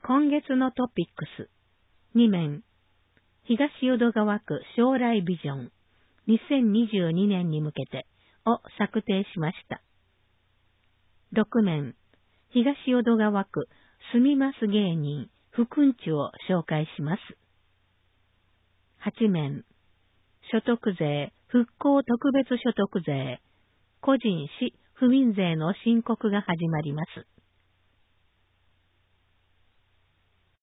今月のトピックス。2面。東淀川区将来ビジョン。2022年に向けてを策定しました。6面。東淀川区住みます芸人、福んちを紹介します。8面。所得税、復興特別所得税。個人市、府民税の申告が始まります。